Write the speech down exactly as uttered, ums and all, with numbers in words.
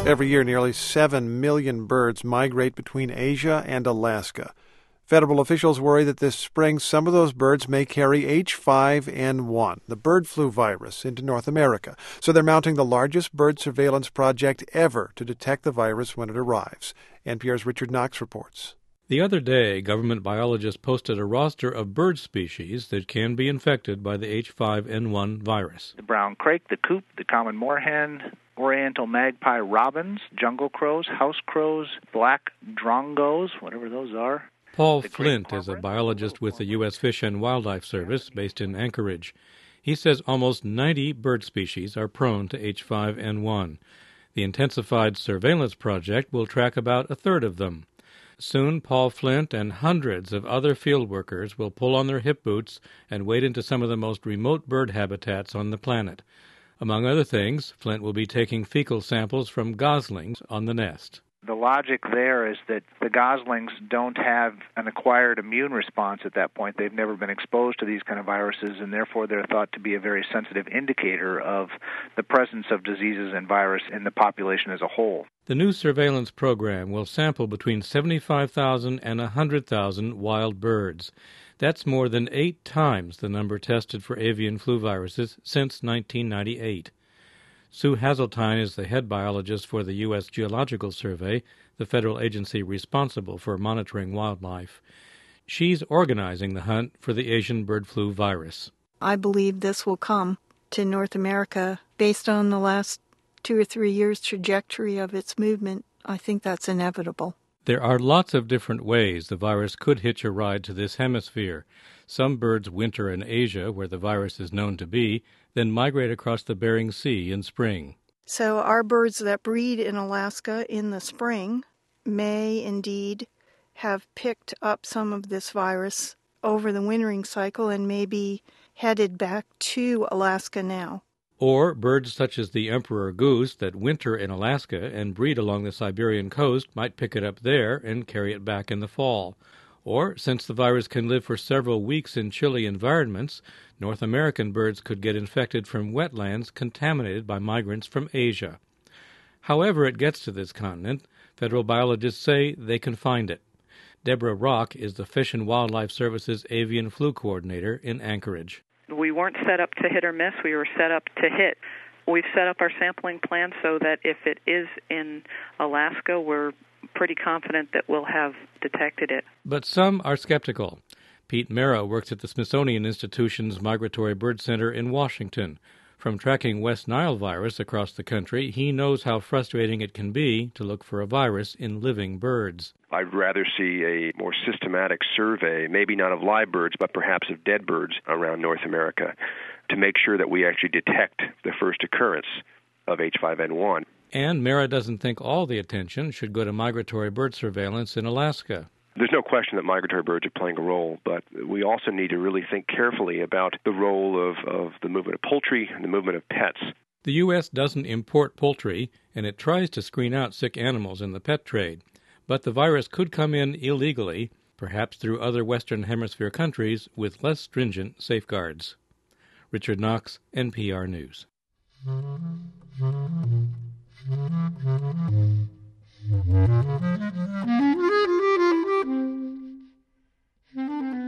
Every year, nearly seven million birds migrate between Asia and Alaska. Federal officials worry that this spring some of those birds may carry H five N one, the bird flu virus, into North America. So they're mounting the largest bird surveillance project ever to detect the virus when it arrives. N P R's Richard Knox reports. The other day, government biologists posted a roster of bird species that can be infected by the H five N one virus. The brown crake, the coot, the common moorhen, oriental magpie robins, jungle crows, house crows, black drongos, whatever those are. Paul Flint is a biologist with the U S Fish and Wildlife Service based in Anchorage. He says almost ninety bird species are prone to H five N one. The intensified surveillance project will track about a third of them. Soon, Paul Flint and hundreds of other field workers will pull on their hip boots and wade into some of the most remote bird habitats on the planet. Among other things, Flint will be taking fecal samples from goslings on the nest. The logic there is that the goslings don't have an acquired immune response at that point. They've never been exposed to these kind of viruses, and therefore they're thought to be a very sensitive indicator of the presence of diseases and virus in the population as a whole. The new surveillance program will sample between seventy-five thousand and one hundred thousand wild birds. That's more than eight times the number tested for avian flu viruses since nineteen ninety-eight. Sue Hazeltine is the head biologist for the U S Geological Survey, the federal agency responsible for monitoring wildlife. She's organizing the hunt for the Asian bird flu virus. I believe this will come to North America based on the last two or three years' trajectory of its movement. I think that's inevitable. There are lots of different ways the virus could hitch a ride to this hemisphere. Some birds winter in Asia, where the virus is known to be, then migrate across the Bering Sea in spring. So our birds that breed in Alaska in the spring may indeed have picked up some of this virus over the wintering cycle and may be headed back to Alaska now. Or birds such as the emperor goose that winter in Alaska and breed along the Siberian coast might pick it up there and carry it back in the fall. Or, since the virus can live for several weeks in chilly environments, North American birds could get infected from wetlands contaminated by migrants from Asia. However it gets to this continent, federal biologists say they can find it. Deborah Rock is the Fish and Wildlife Service's avian flu coordinator in Anchorage. We weren't set up to hit or miss. We were set up to hit. We've set up our sampling plan so that if it is in Alaska, we're pretty confident that we'll have detected it. But some are skeptical. Pete Mera works at the Smithsonian Institution's Migratory Bird Center in Washington. From tracking West Nile virus across the country, he knows how frustrating it can be to look for a virus in living birds. I'd rather see a more systematic survey, maybe not of live birds, but perhaps of dead birds around North America, to make sure that we actually detect the first occurrence of H five N one. And Mera doesn't think all the attention should go to migratory bird surveillance in Alaska. There's no question that migratory birds are playing a role, but we also need to really think carefully about the role of, of the movement of poultry and the movement of pets. The U S doesn't import poultry, and it tries to screen out sick animals in the pet trade. But the virus could come in illegally, perhaps through other Western Hemisphere countries with less stringent safeguards. Richard Knox, N P R News. Mm-hmm.